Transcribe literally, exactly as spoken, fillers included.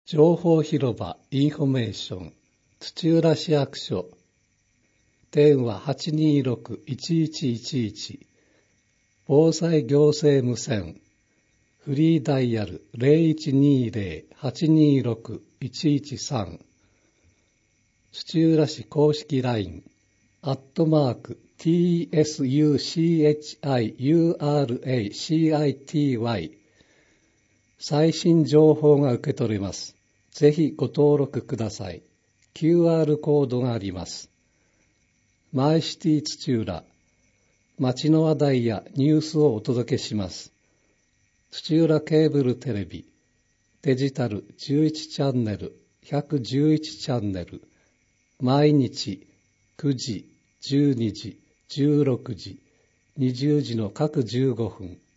情報広場インフォメーション土浦市役所電話 はちにーろく いちいちいちいち 防災行政無線フリーダイヤル ゼロいちにーぜろ はちにーろく いちいちさん 土浦市公式 ライン アットマーク ティーエスユーシーエイチアイユーアールエーシーアイティーワイ 最新情報が受け取れます。ぜひご登録ください。キューアール コードがあります。マイシティ土浦、街の話題やニュースをお届けします。土浦ケーブルテレビ、デジタルじゅういちチャンネル、ひゃくじゅういちチャンネル、毎日くじ、じゅうにじ、じゅうろくじ、にじゅうじの各じゅうごふん、